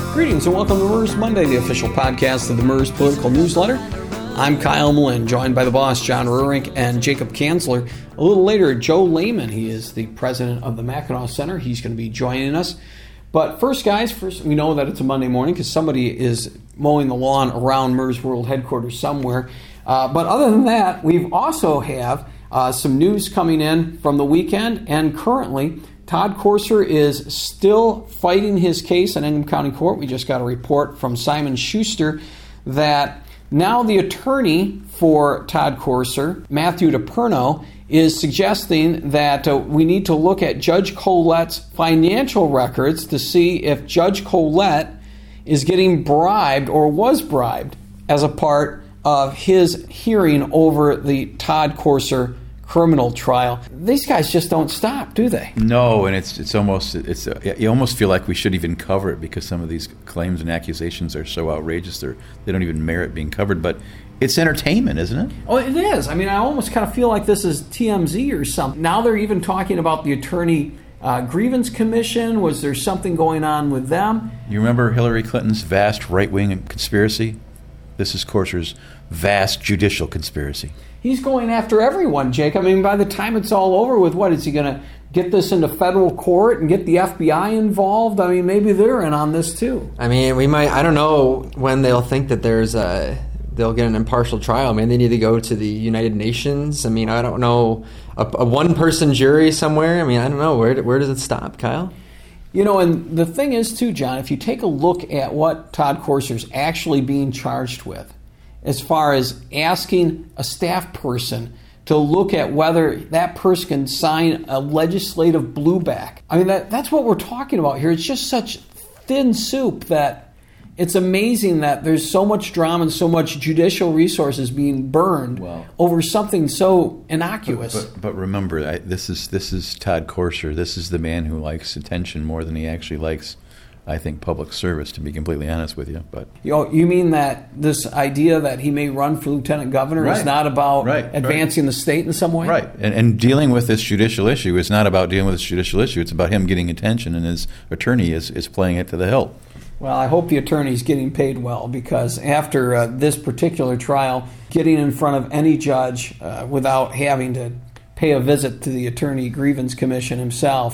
Greetings and welcome to MERS Monday, the official podcast of the MERS Political Newsletter. I'm Kyle Mullen, joined by the boss, John Rurink, and Jacob Kanzler. A little later, Joe Lehman, he is the president of the Mackinac Center. He's going to be joining us. But first, guys, we know that it's a Monday morning because somebody is mowing the lawn around MERS World Headquarters somewhere. But other than that, we've also have some news coming in from the weekend, and currently Todd Courser is still fighting his case in Ingham County Court. We just got a report from Simon Schuster that now the attorney for Todd Courser, Matthew DePerno, is suggesting that we need to look at Judge Colette's financial records to see if Judge Colette is getting bribed or was bribed as a part of his hearing over the Todd Courser criminal trial. These guys just don't stop, do they? No, and it's almost you almost feel like we should even cover it because some of these claims and accusations are so outrageous they don't even merit being covered. But it's entertainment, isn't it? Oh, it is. I mean, I almost kind of feel like this is TMZ or something. Now they're even talking about the Attorney Grievance Commission. Was there something going on with them? You remember Hillary Clinton's vast right-wing conspiracy? This is Courser's vast judicial conspiracy. He's going after everyone, Jake. I mean, by the time it's all over with, what, is he going to get this into federal court and get the FBI involved? I mean, maybe they're in on this too. I mean, I don't know when they'll think that they'll get an impartial trial. I mean, they need to go to the United Nations. I mean, I don't know, a one-person jury somewhere. I mean, I don't know. Where does it stop, Kyle? You know, and the thing is, too, John, if you take a look at what Todd Courser's actually being charged with, as far as asking a staff person to look at whether that person can sign a legislative blueback. I mean, that's what we're talking about here. It's just such thin soup that it's amazing that there's so much drama and so much judicial resources being burned over something so innocuous. But remember, this is Todd Courser. This is the man who likes attention more than he actually likes, I think, public service, to be completely honest with you. But you mean that this idea that he may run for lieutenant governor is not about advancing the state in some way? Right. And dealing with this judicial issue is not about dealing with this judicial issue. It's about him getting attention, and his attorney is playing it to the hilt. Well, I hope the attorney's getting paid well, because after this particular trial, getting in front of any judge without having to pay a visit to the Attorney Grievance Commission himself,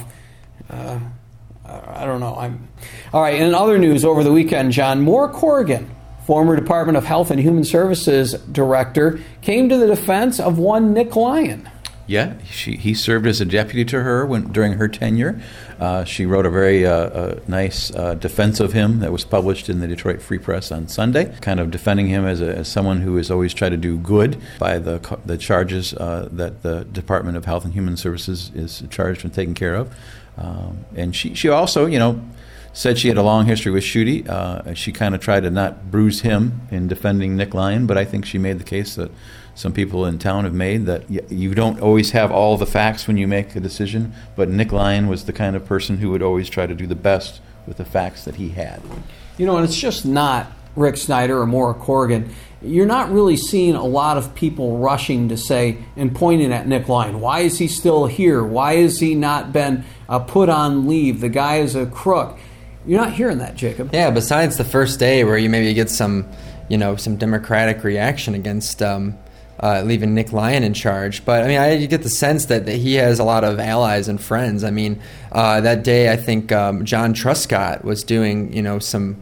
I don't know. All right, in other news over the weekend, John, Maura Corrigan, former Department of Health and Human Services Director, came to the defense of one Nick Lyon. Yeah, he served as a deputy to her during her tenure. She wrote a very nice defense of him that was published in the Detroit Free Press on Sunday, kind of defending him as someone who has always tried to do good by the charges that the Department of Health and Human Services is charged with taking care of. And she also, said she had a long history with Schuette. She kind of tried to not bruise him in defending Nick Lyon, but I think she made the case that some people in town have made, that you don't always have all the facts when you make a decision, but Nick Lyon was the kind of person who would always try to do the best with the facts that he had. And it's just not Rick Snyder or Maura Corrigan. You're not really seeing a lot of people rushing to say and pointing at Nick Lyon. Why is he still here? Why has he not been put on leave? The guy is a crook. You're not hearing that, Jacob. Yeah, besides the first day where you maybe get some Democratic reaction against leaving Nick Lyon in charge. But, I mean, you get the sense that he has a lot of allies and friends. I mean, that day I think John Truscott was doing, some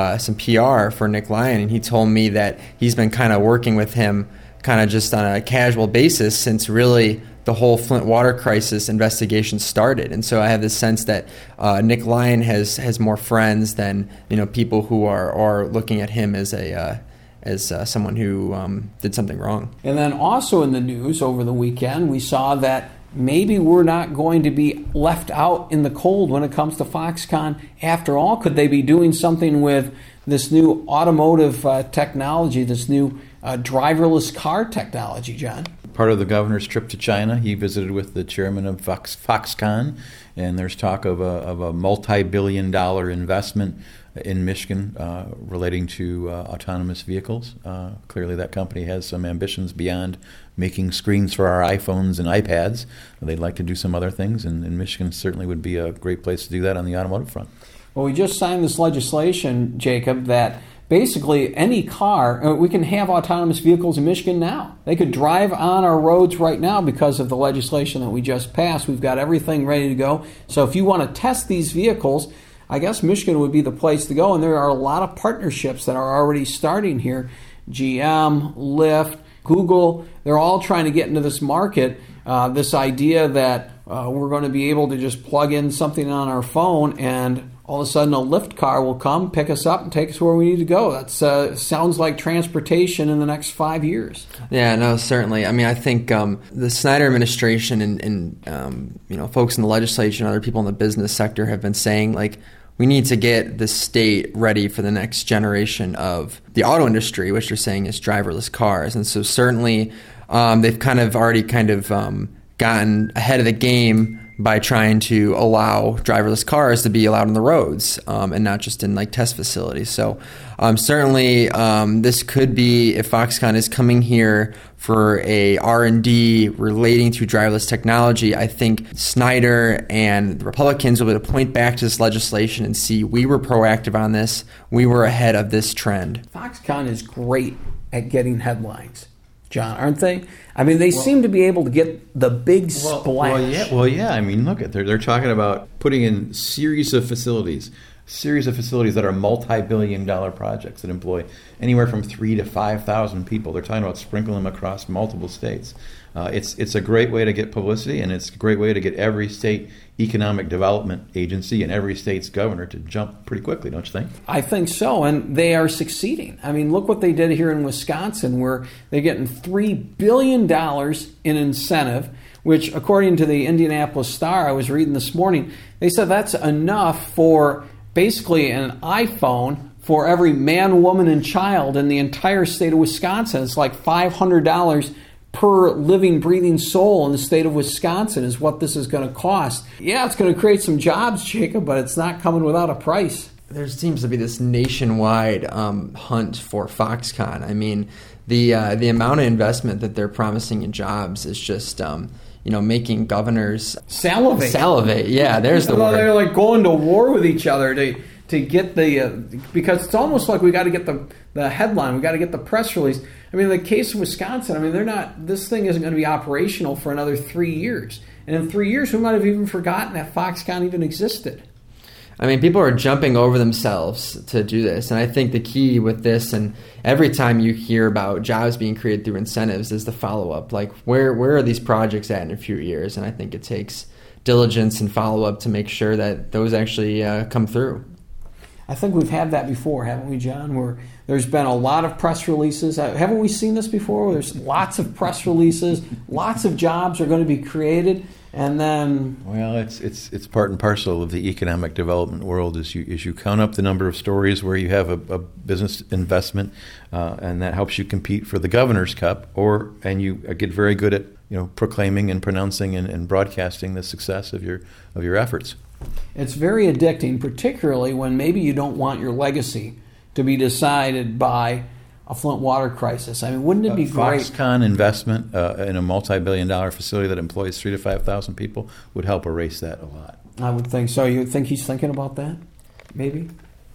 PR for Nick Lyon, and he told me that he's been kind of working with him kind of just on a casual basis since really the whole Flint water crisis investigation started. And so I have this sense that Nick Lyon has more friends than people who are looking at him as someone who did something wrong. And then also in the news over the weekend, we saw that maybe we're not going to be left out in the cold when it comes to Foxconn after all. Could they be doing something with this new automotive technology, this new driverless car technology, John? Part of the governor's trip to China, he visited with the chairman of Foxconn, and there's talk of a multi-billion-dollar investment in Michigan relating to autonomous vehicles. Clearly that company has some ambitions beyond making screens for our iPhones and iPads. They'd like to do some other things, and Michigan certainly would be a great place to do that on the automotive front. Well, we just signed this legislation, Jacob, that basically any car, we can have autonomous vehicles in Michigan now. They could drive on our roads right now because of the legislation that we just passed. We've got everything ready to go. So if you want to test these vehicles, I guess Michigan would be the place to go. And there are a lot of partnerships that are already starting here. GM, Lyft, Google, they're all trying to get into this market. This idea that we're going to be able to just plug in something on our phone and all of a sudden a Lyft car will come, pick us up, and take us where we need to go. That sounds like transportation in the next 5 years. Yeah, no, certainly. I mean, I think the Snyder administration and folks in the legislature and other people in the business sector have been saying, like, we need to get the state ready for the next generation of the auto industry, which you're saying is driverless cars. And so certainly they've already gotten ahead of the game by trying to allow driverless cars to be allowed on the roads and not just in like test facilities. So certainly this could be, if Foxconn is coming here for a R&D relating to driverless technology, I think Snyder and the Republicans will be able to point back to this legislation and see we were proactive on this, we were ahead of this trend. Foxconn is great at getting headlines, John, aren't they? I mean, they seem to be able to get the big splash. Well, yeah. I mean, look, they're talking about putting in series of facilities that are multi-billion-dollar projects that employ anywhere from 3,000 to 5,000 people. They're talking about sprinkling them across multiple states. It's a great way to get publicity, and it's a great way to get every state economic development agency and every state's governor to jump pretty quickly, don't you think? I think so, and they are succeeding. I mean, look what they did here in Wisconsin, where they're getting $3 billion in incentive, which, according to the Indianapolis Star, I was reading this morning, they said that's enough for basically an iPhone for every man, woman, and child in the entire state of Wisconsin. It's like $500 per living, breathing soul in the state of Wisconsin is what this is going to cost. Yeah, it's going to create some jobs, Jacob, but it's not coming without a price. There seems to be this nationwide hunt for Foxconn. I mean, the amount of investment that they're promising in jobs is just making governors salivate. Yeah, there's the word. They're like going to war with each other to get because it's almost like we got to get the headline, we got to get the press release. I mean, in the case of Wisconsin, I mean, this thing isn't going to be operational for another 3 years. And in 3 years, we might have even forgotten that Foxconn even existed. I mean, people are jumping over themselves to do this. And I think the key with this, and every time you hear about jobs being created through incentives, is the follow-up. Like, where are these projects at in a few years? And I think it takes diligence and follow-up to make sure that those actually come through. I think we've had that before, haven't we, John? Where there's been a lot of press releases. Haven't we seen this before? There's lots of press releases, lots of jobs are going to be created, and then... Well, it's part and parcel of the economic development world. As you count up the number of stories where you have a business investment, and that helps you compete for the Governor's Cup, and you get very good at proclaiming and pronouncing and broadcasting the success of your efforts. It's very addicting, particularly when maybe you don't want your legacy to be decided by a Flint water crisis. I mean, wouldn't it be great? Foxconn investment in a multi-billion-dollar facility that employs 3,000 to 5,000 people would help erase that a lot. I would think so. You think he's thinking about that? Maybe?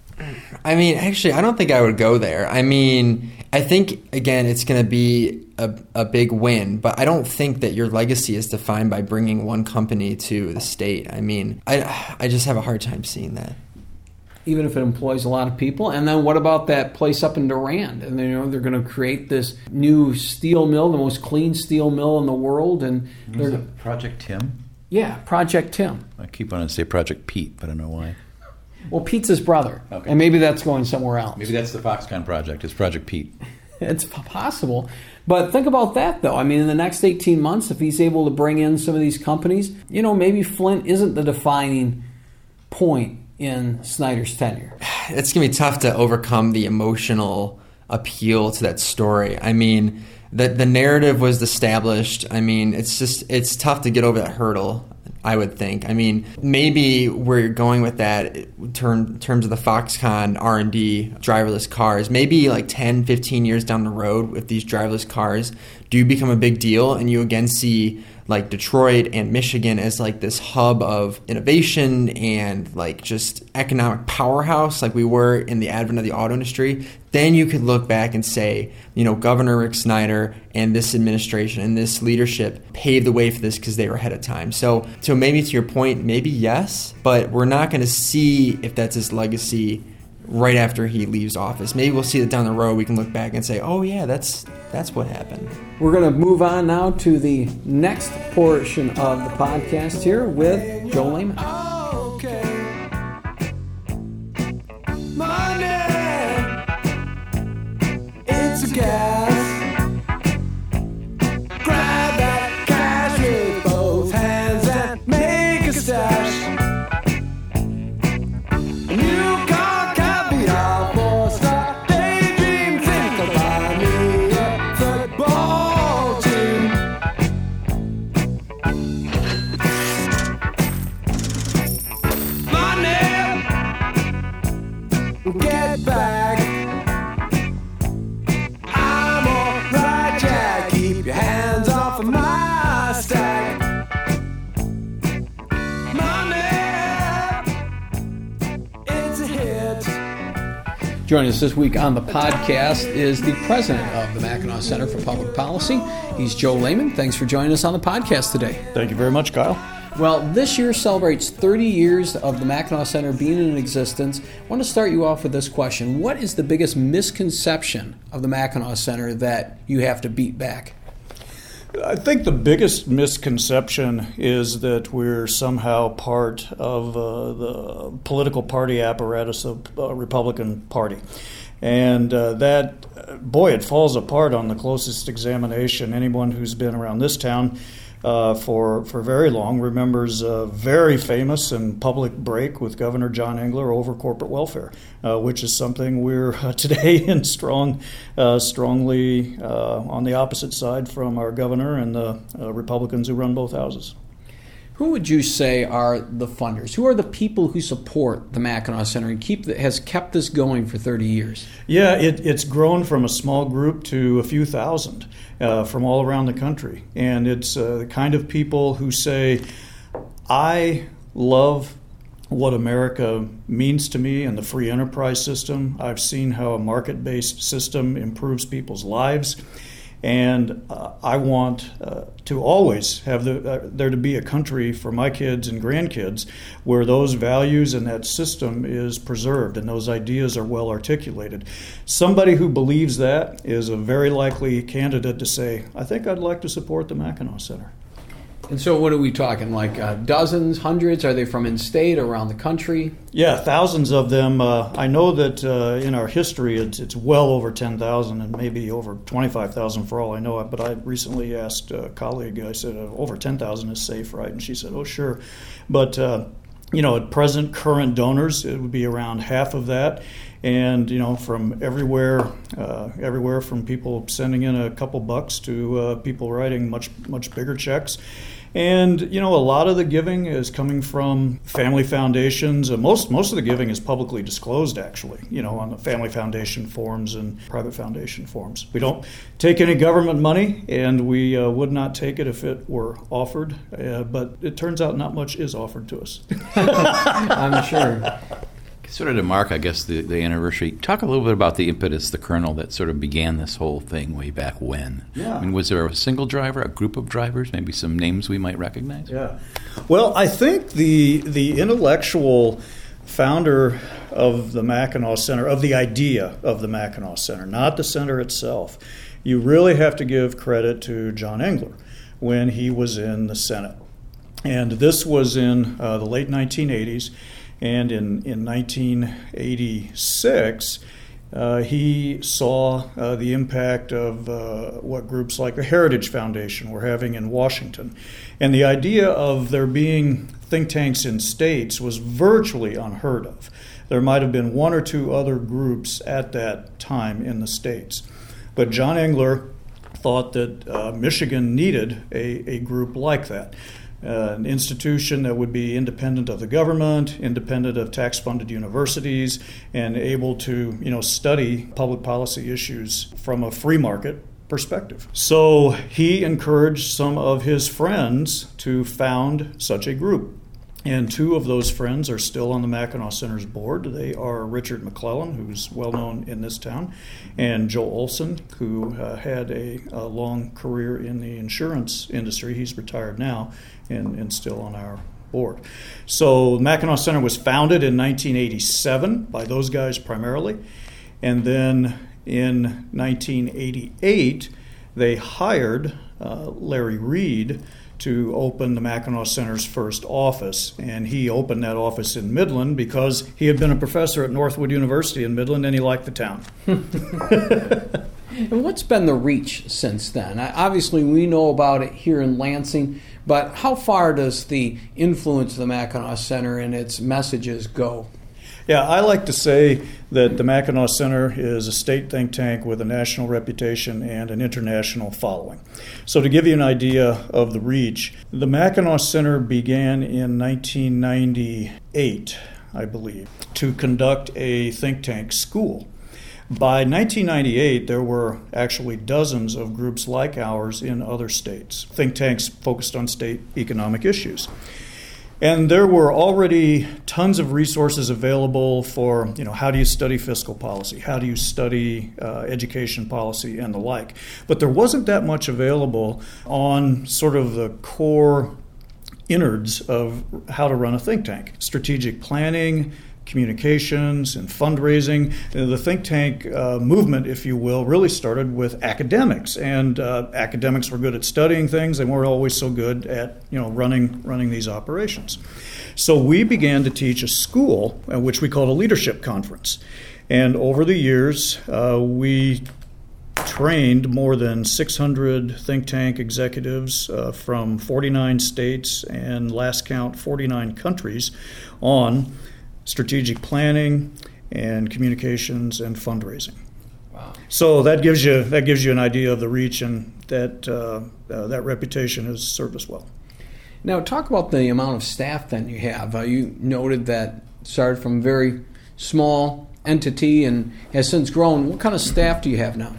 I mean, actually, I don't think I would go there. I mean, I think, again, it's going to be a big win, but I don't think that your legacy is defined by bringing one company to the state. I mean, I just have a hard time seeing that. Even if it employs a lot of people. And then what about that place up in Durand? And they're going to create this new steel mill, the most clean steel mill in the world. And they're Project Tim? Yeah, Project Tim. I keep wanting to say Project Pete, but I don't know why. Well, Pete's his brother, okay. And maybe that's going somewhere else. Maybe that's the Foxconn project. It's Project Pete. It's possible. But think about that, though. I mean, in the next 18 months, if he's able to bring in some of these companies, maybe Flint isn't the defining point in Snyder's tenure. It's going to be tough to overcome the emotional appeal to that story. I mean, the narrative was established. I mean, it's tough to get over that hurdle, I would think. I mean, maybe where you're going with that in terms of the Foxconn R&D driverless cars, maybe like 10, 15 years down the road, if these driverless cars do become a big deal and you again see like Detroit and Michigan as like this hub of innovation and like just economic powerhouse like we were in the advent of the auto industry, then you could look back and say, Governor Rick Snyder and this administration and this leadership paved the way for this because they were ahead of time. So maybe to your point, maybe yes, but we're not going to see if that's his legacy right after he leaves office. Maybe we'll see that down the road. We can look back and say, oh yeah, that's what happened. We're going to move on now to the next portion of the podcast here with Joe Lehman. It's a gas. Grab that cash with both hands and make a stash. A new car, caviar, 4-star daydream. Think I'll buy me a football team. Money, get back. Your hands off of my stack. Money, it's a hit. Joining us this week on the podcast is the president of the Mackinac Center for Public Policy. He's Joe Lehman. Thanks for joining us on the podcast today. Thank you very much, Kyle. Well, this year celebrates 30 years of the Mackinac Center being in existence. I want to start you off with this question. What is the biggest misconception of the Mackinac Center that you have to beat back? I think the biggest misconception is that we're somehow part of the political party apparatus of the Republican Party. And it falls apart on the closest examination. Anyone who's been around this town for very long remembers a very famous and public break with Governor John Engler over corporate welfare, which is something we're today in strongly on the opposite side from our governor and the Republicans who run both houses. Who would you say are the funders? Who are the people who support the Mackinac Center and has kept this going for 30 years? Yeah, it's grown from a small group to a few thousand from all around the country. And it's the kind of people who say, I love what America means to me and the free enterprise system. I've seen how a market-based system improves people's lives. And I want to always have there to be a country for my kids and grandkids where those values and that system is preserved and those ideas are well articulated. Somebody who believes that is a very likely candidate to say, I think I'd like to support the Mackinac Center. And so what are we talking, like dozens, hundreds? Are they from in-state, around the country? Yeah, thousands of them. I know that in our history it's well over 10,000 and maybe over 25,000 for all I know. But I recently asked a colleague, I said, over 10,000 is safe, right? And she said, oh, sure. But, at present, current donors, it would be around half of that. And, from everywhere from people sending in a couple bucks to people writing much, much bigger checks. And, a lot of the giving is coming from family foundations. Most of the giving is publicly disclosed, actually, on the family foundation forms and private foundation forms. We don't take any government money, and we would not take it if it were offered. But it turns out not much is offered to us. I'm sure. Sort of to mark, I guess, the anniversary, talk a little bit about the impetus, the kernel that sort of began this whole thing way back when. Yeah. I mean, was there a single driver, a group of drivers, maybe some names we might recognize? Yeah. Well, I think the intellectual founder of the Mackinac Center, of the idea of the Mackinac Center, not the center itself, you really have to give credit to John Engler when he was in the Senate. And this was in the late 1980s. And in 1986, he saw the impact of what groups like the Heritage Foundation were having in Washington. And the idea of there being think tanks in states was virtually unheard of. There might have been one or two other groups at that time in the states. But John Engler thought that Michigan needed a group like that. An institution that would be independent of the government, independent of tax-funded universities, and able to, study public policy issues from a free market perspective. So he encouraged some of his friends to found such a group. And two of those friends are still on the Mackinac Center's board. They are Richard McClellan, who's well known in this town, and Joe Olson, who had a long career in the insurance industry. He's retired now and still on our board. So the Mackinac Center was founded in 1987 by those guys primarily. And then in 1988, they hired Larry Reed to open the Mackinac Center's first office. And he opened that office in Midland because he had been a professor at Northwood University in Midland and he liked the town. And what's been the reach since then? Obviously, we know about it here in Lansing, but how far does the influence of the Mackinac Center and its messages go? Yeah, I like to say that the Mackinac Center is a state think tank with a national reputation and an international following. So to give you an idea of the reach, the Mackinac Center began in 1998, I believe, to conduct a think tank school. By 1998, there were actually dozens of groups like ours in other states, think tanks focused on state economic issues. And there were already tons of resources available for, how do you study fiscal policy? How do you study education policy and the like? But there wasn't that much available on sort of the core innards of how to run a think tank. Strategic planning, communications, and fundraising. The think tank movement, if you will, really started with academics, and academics were good at studying things. They weren't always so good at running these operations. So we began to teach a school, which we called a leadership conference, and over the years we trained more than 600 think tank executives from 49 states and, last count, 49 countries on strategic planning and communications and fundraising. Wow! So that gives you an idea of the reach, and that reputation has served us well. Now, talk about the amount of staff that you have. You noted that started from a very small entity and has since grown. What kind of staff do you have now?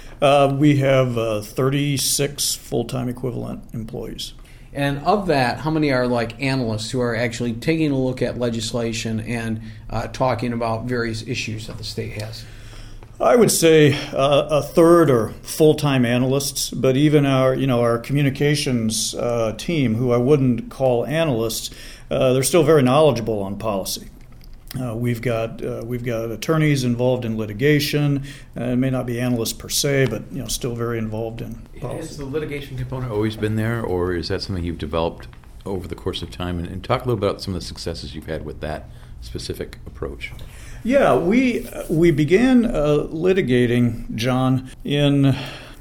We have 36 full-time equivalent employees. And of that, how many are like analysts who are actually taking a look at legislation and talking about various issues that the state has? I would say a third are full-time analysts, but even our communications team, who I wouldn't call analysts, they're still very knowledgeable on policy. We've got attorneys involved in litigation. It may not be analysts per se, but still very involved in policy. Has the litigation component always been there, or is that something you've developed over the course of time? And talk a little bit about some of the successes you've had with that specific approach. Yeah, we began litigating, John, in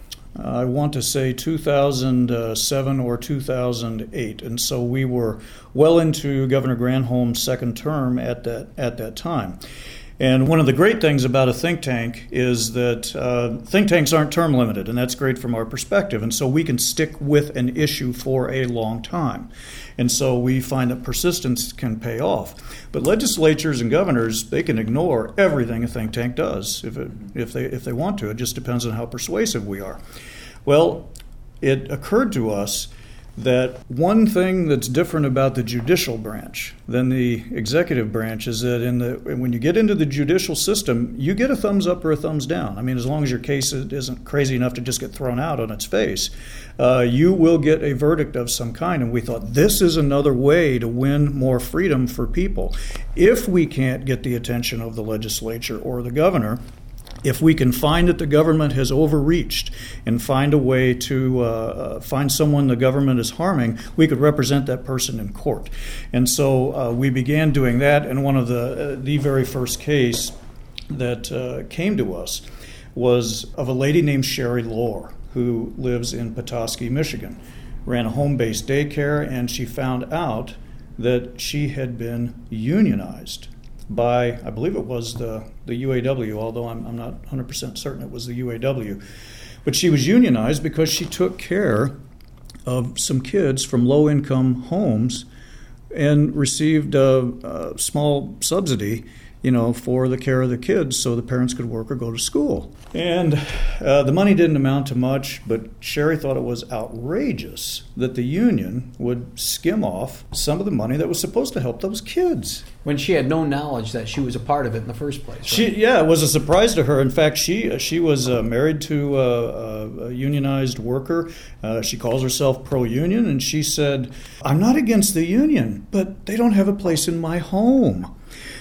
I want to say 2007 or 2008, and so we were well into Governor Granholm's second term at that time. And one of the great things about a think tank is that think tanks aren't term limited, and that's great from our perspective. And so we can stick with an issue for a long time. And so we find that persistence can pay off. But legislatures and governors, they can ignore everything a think tank does if they want to. It just depends on how persuasive we are. Well, it occurred to us that one thing that's different about the judicial branch than the executive branch is that when you get into the judicial system, you get a thumbs up or a thumbs down. I mean, as long as your case isn't crazy enough to just get thrown out on its face, you will get a verdict of some kind. And we thought this is another way to win more freedom for people. If we can't get the attention of the legislature or the governor, if we can find that the government has overreached and find a way to find someone the government is harming, we could represent that person in court. And so we began doing that, and one of the very first case that came to us was of a lady named Sherry Lohr, who lives in Petoskey, Michigan, ran a home-based daycare, and she found out that she had been unionized by, I believe it was the UAW, although I'm not 100% certain it was the UAW. But she was unionized because she took care of some kids from low-income homes and received a small subsidy for the care of the kids so the parents could work or go to school. And the money didn't amount to much, but Sherry thought it was outrageous that the union would skim off some of the money that was supposed to help those kids. When she had no knowledge that she was a part of it in the first place. Right? It was a surprise to her. In fact, she was married to a unionized worker. She calls herself pro-union, and she said, "I'm not against the union, but they don't have a place in my home."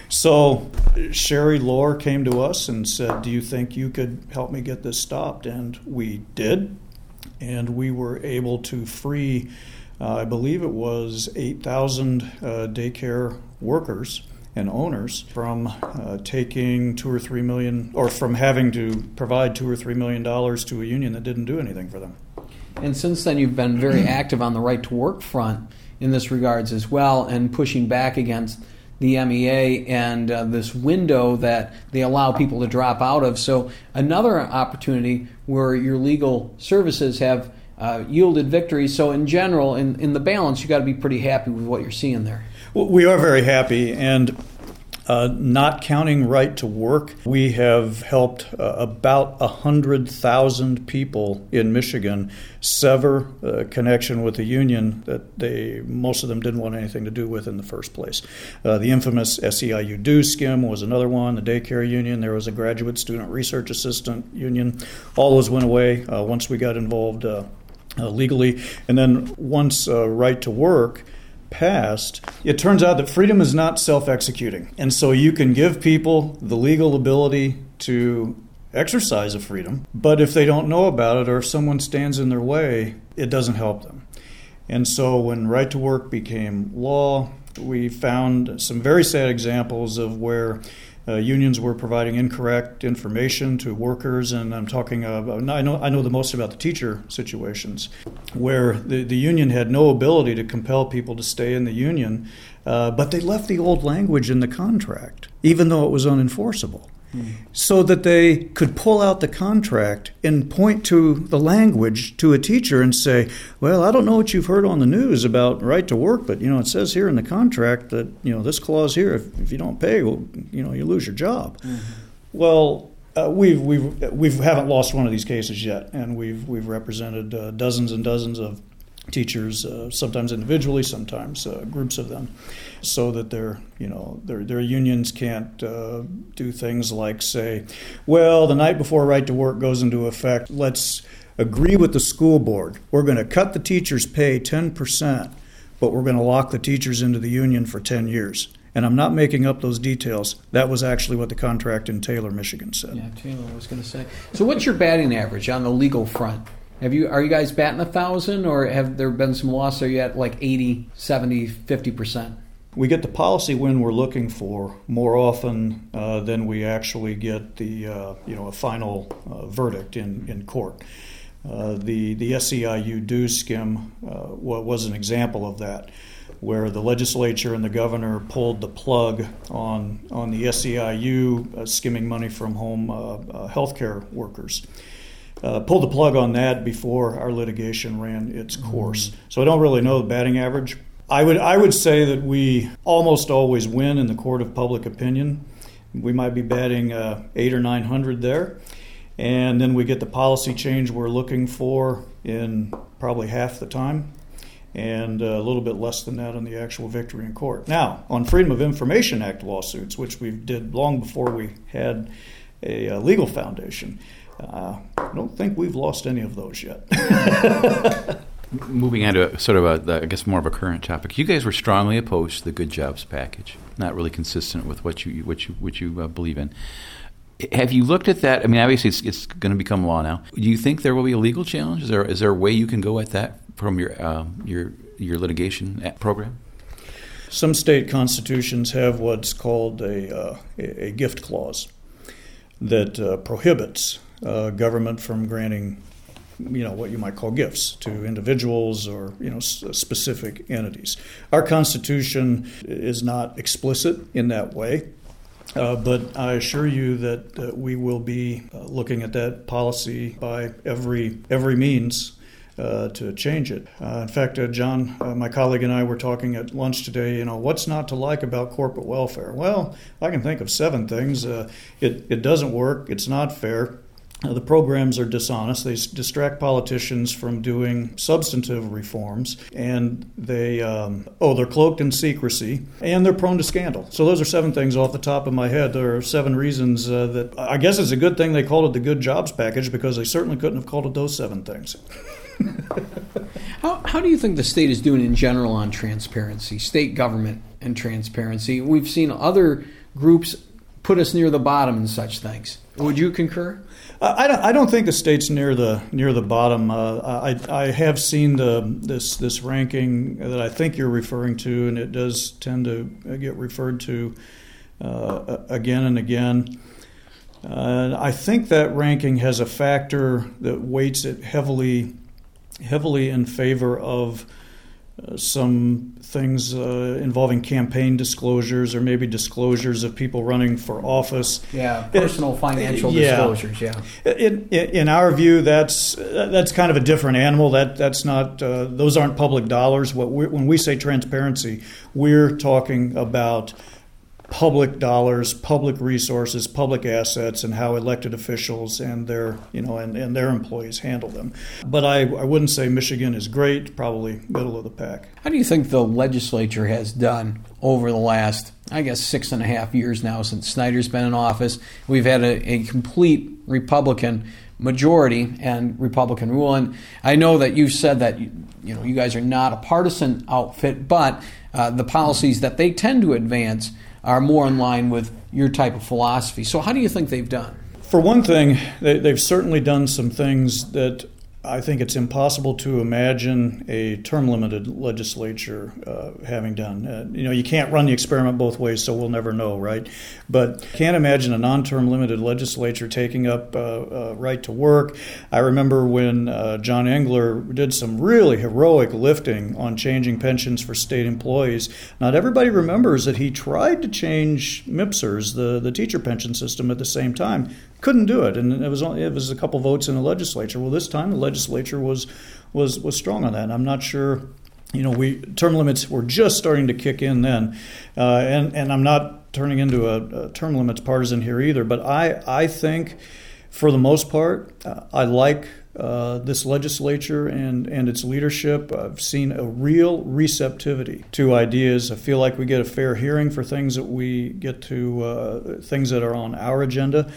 So Sherry Lohr came to us and said, "Do you think you could help me get this stopped?" And we did, and we were able to free, I believe it was 8,000 daycare workers and owners from taking $2 or $3 million, or from having to provide $2 or $3 million to a union that didn't do anything for them. And since then, you've been very active on the right to work front in this regards as well, and pushing back against the MEA and this window that they allow people to drop out of. So another opportunity where your legal services have yielded victory. So in general, in the balance, you got to be pretty happy with what you're seeing there. Well, we are very happy, and not counting right to work, we have helped about 100,000 people in Michigan sever a connection with the union that most of them didn't want anything to do with in the first place. The infamous SEIU dues skim was another one, the daycare union. There was a graduate student research assistant union. All those went away once we got involved legally. And then once right to work passed, it turns out that freedom is not self-executing. And so you can give people the legal ability to exercise a freedom, but if they don't know about it or if someone stands in their way, it doesn't help them. And so when right to work became law, we found some very sad examples of where unions were providing incorrect information to workers, and I'm talking about, I know the most about the teacher situations, where the union had no ability to compel people to stay in the union, but they left the old language in the contract, even though it was unenforceable, so that they could pull out the contract and point to the language to a teacher and say, "Well, I don't know what you've heard on the news about right to work, but it says here in the contract that this clause here, if you don't pay, well, you lose your job." Mm-hmm. Well, we haven't lost one of these cases yet, and we've represented dozens and dozens of teachers, sometimes individually, sometimes groups of them, so that their unions can't do things like say, "Well, the night before right to work goes into effect, let's agree with the school board. We're going to cut the teachers' pay 10%, but we're going to lock the teachers into the union for 10 years. And I'm not making up those details. That was actually what the contract in Taylor, Michigan said. Yeah, Taylor was going to say. So what's your batting average on the legal front? Are you guys batting 1,000, or have there been some loss? Are you at like 80, 70, 50%? We get the policy win we're looking for more often than we actually get the a final verdict in court. The SEIU dues skim was an example of that, where the legislature and the governor pulled the plug on the SEIU skimming money from home health care workers. Pulled the plug on that before our litigation ran its course. So I don't really know the batting average. I would say that we almost always win in the court of public opinion. We might be batting 800 or 900 there. And then we get the policy change we're looking for in probably half the time, and a little bit less than that on the actual victory in court. Now, on Freedom of Information Act lawsuits, which we did long before we had a legal foundation, I don't think we've lost any of those yet. Moving on to sort of I guess more of a current topic. You guys were strongly opposed to the Good Jobs package, not really consistent with what you believe in. Have you looked at that? I mean, obviously it's going to become law now. Do you think there will be a legal challenge? Is there a way you can go at that from your litigation program? Some state constitutions have what's called a gift clause that prohibits government from granting, what you might call gifts to individuals or, specific entities. Our Constitution is not explicit in that way, but I assure you that we will be looking at that policy by every means to change it. In fact, John, my colleague, and I were talking at lunch today, what's not to like about corporate welfare? Well, I can think of 7 things. It doesn't work. It's not fair. The programs are dishonest. They distract politicians from doing substantive reforms, and they're cloaked in secrecy, and they're prone to scandal. So those are 7 things off the top of my head. There are 7 reasons that I guess it's a good thing they called it the Good Jobs Package, because they certainly couldn't have called it those 7 things. How do you think the state is doing in general on transparency, state government and transparency? We've seen other groups put us near the bottom in such things. Would you concur? I don't think the state's near the bottom. I have seen this ranking that I think you're referring to, and it does tend to get referred to again and again. I think that ranking has a factor that weights it heavily in favor of some things involving campaign disclosures, or maybe disclosures of people running for office. Yeah, personal financial disclosures. Yeah. In our view, that's kind of a different animal. That's not those aren't public dollars. When we say transparency, we're talking about public dollars, public resources, public assets, and how elected officials and their their employees handle them. But I wouldn't say Michigan is great, probably middle of the pack. How do you think the legislature has done over the last, I guess, 6.5 years now since Snyder's been in office? We've had a complete Republican majority and Republican rule. And I know that you've said that you guys are not a partisan outfit, but the policies that they tend to advance are more in line with your type of philosophy. So how do you think they've done? For one thing, they've certainly done some things that I think it's impossible to imagine a term-limited legislature having done. You can't run the experiment both ways, so we'll never know, right? But can't imagine a non-term limited legislature taking up right to work. I remember when John Engler did some really heroic lifting on changing pensions for state employees. Not everybody remembers that he tried to change MIPSERS, the teacher pension system, at the same time. Couldn't do it, and it was a couple votes in the legislature. Well, this time the legislature was strong on that, and I'm not sure. Term limits were just starting to kick in then, and I'm not turning into a term limits partisan here either. But I think, for the most part, I like this legislature and its leadership. I've seen a real receptivity to ideas. I feel like we get a fair hearing for things that we get to, things that are on our agenda.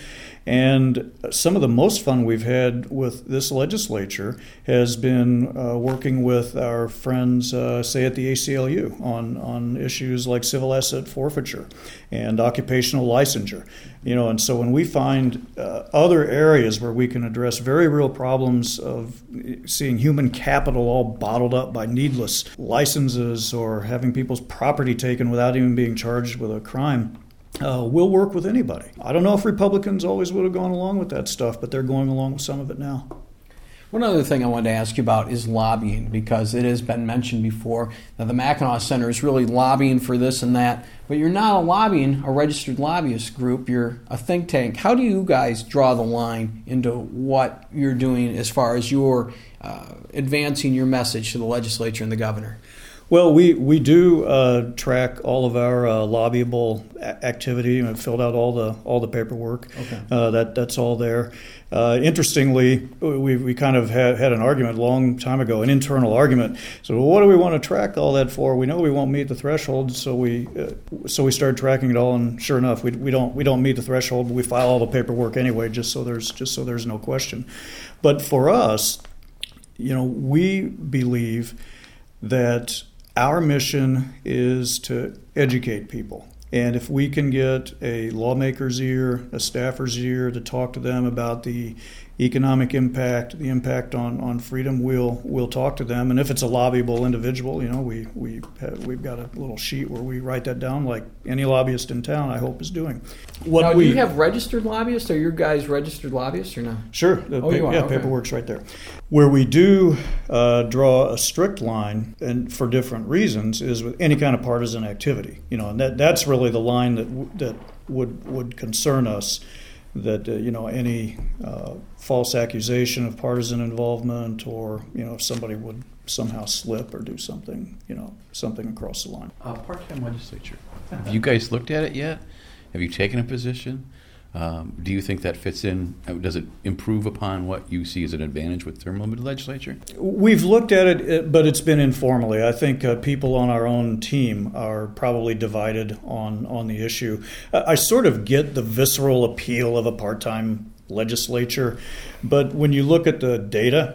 And some of the most fun we've had with this legislature has been working with our friends, say at the ACLU, on issues like civil asset forfeiture and occupational licensure. And so when we find other areas where we can address very real problems of seeing human capital all bottled up by needless licenses or having people's property taken without even being charged with a crime, we'll work with anybody. I don't know if Republicans always would have gone along with that stuff, but they're going along with some of it now. One other thing I wanted to ask you about is lobbying, because it has been mentioned before that the Mackinac Center is really lobbying for this and that, but you're not a registered lobbyist group, you're a think tank. How do you guys draw the line into what you're doing as far as your advancing your message to the legislature and the governor? Well, we do track all of our lobbyable activity. I've filled out all the paperwork. Okay. That's all there. Interestingly, we kind of had an argument a long time ago, an internal argument. So, what do we want to track all that for? We know we won't meet the threshold, so we started tracking it all. And sure enough, we don't meet the threshold, but we file all the paperwork anyway, just so there's no question. But for us, we believe that our mission is to educate people. And if we can get a lawmaker's ear, a staffer's ear to talk to them about the economic impact, the impact on freedom, we'll talk to them. And if it's a lobbyable individual, we've got a little sheet where we write that down, like any lobbyist in town, I hope, is doing. Do you have registered lobbyists? Are your guys registered lobbyists or no? Sure. Okay. Paperwork's right there. Where we do draw a strict line, and for different reasons, is with any kind of partisan activity. And that's really the line that would concern us. that any false accusation of partisan involvement, or if somebody would somehow slip or do something across the line. Part-time legislature. Have you guys looked at it yet? Have you taken a position? Do you think that fits in? Does it improve upon what you see as an advantage with term-limited legislature? We've looked at it, but it's been informally. I think people on our own team are probably divided on the issue. I sort of get the visceral appeal of a part-time legislature, but when you look at the data,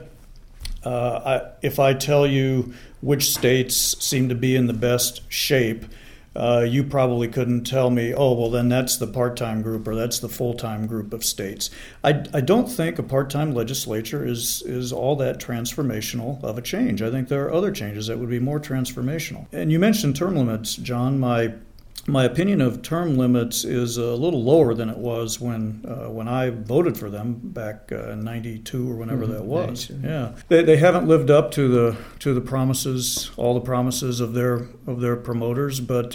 if I tell you which states seem to be in the best shape, you probably couldn't tell me, oh, well, then that's the part-time group or that's the full-time group of states. I don't think a part-time legislature is all that transformational of a change. I think there are other changes that would be more transformational. And you mentioned term limits, John. My opinion of term limits is a little lower than it was when I voted for them back in '92 or whenever that was. 92. Yeah, they haven't lived up to the promises, all the promises of their promoters. But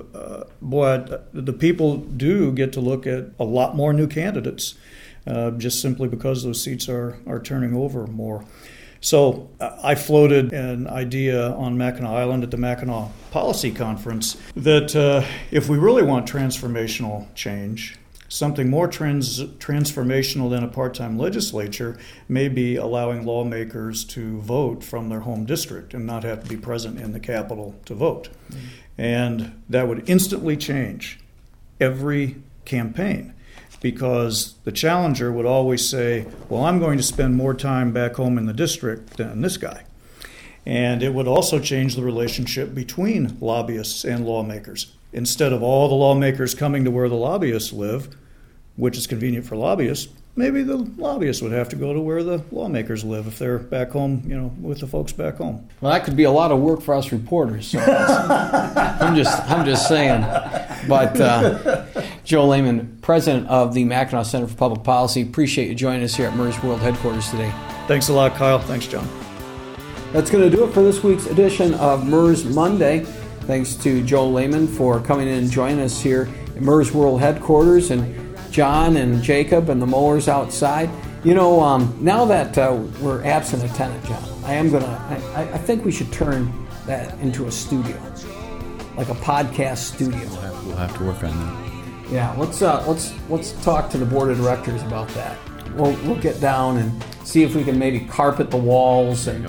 boy, the people do get to look at a lot more new candidates, just simply because those seats are turning over more. So I floated an idea on Mackinac Island at the Mackinac Policy Conference that if we really want transformational change, something more transformational than a part-time legislature may be allowing lawmakers to vote from their home district and not have to be present in the Capitol to vote. Mm-hmm. And that would instantly change every campaign, because the challenger would always say, well, I'm going to spend more time back home in the district than this guy. And it would also change the relationship between lobbyists and lawmakers. Instead of all the lawmakers coming to where the lobbyists live, which is convenient for lobbyists, maybe the lobbyists would have to go to where the lawmakers live if they're back home, with the folks back home. Well, that could be a lot of work for us reporters. So I'm just saying. But Joe Lehman, president of the Mackinac Center for Public Policy, appreciate you joining us here at MERS World Headquarters today. Thanks a lot, Kyle. Thanks, John. That's going to do it for this week's edition of MERS Monday. Thanks to Joe Lehman for coming in and joining us here at MERS World Headquarters, and John and Jacob and the mowers outside. Now that we're absent a tenant, John, I think we should turn that into a studio, like a podcast studio. We'll have to work on that. Yeah, let's talk to the board of directors about that. We'll get down and see if we can maybe carpet the walls and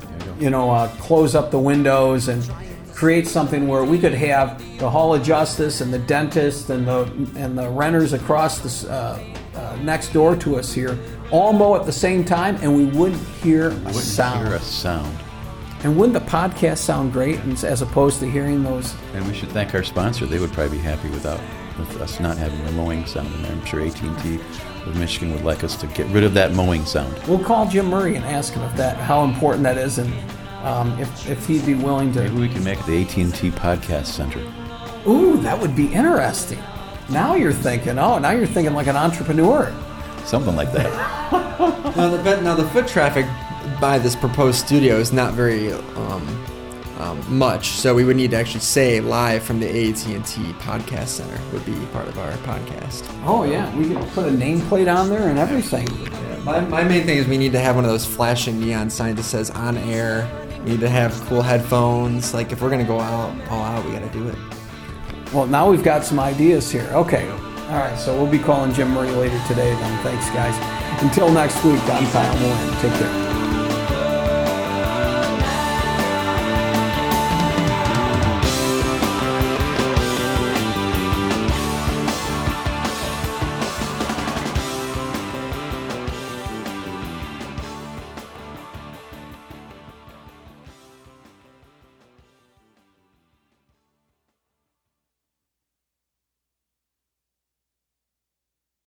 close up the windows and create something where we could have the Hall of Justice and the dentist and the renters across the next door to us here all mow at the same time, and we wouldn't hear a sound. And wouldn't the podcast sound great as opposed to hearing those? And we should thank our sponsor. They would probably be happy with us not having the mowing sound in there. I'm sure AT&T of Michigan would like us to get rid of that mowing sound. We'll call Jim Murray and ask him how important that is, and if he'd be willing to. Maybe we can make it the AT&T Podcast Center. Ooh, that would be interesting. Now you're thinking like an entrepreneur. Something like that. Now the foot traffic by this proposed studio is not very much, so we would need to actually say live from the AT&T Podcast Center would be part of our podcast. Oh yeah, we could put a nameplate on there and everything. Yeah, my main thing is we need to have one of those flashing neon signs that says on air. We need to have cool headphones. Like, if we're going to go all out, we got to do it. Well, now we've got some ideas here. Okay. All right, so we'll be calling Jim Murray later today then. Thanks, guys. Until next week, I'm Kyle Mullen. Take care.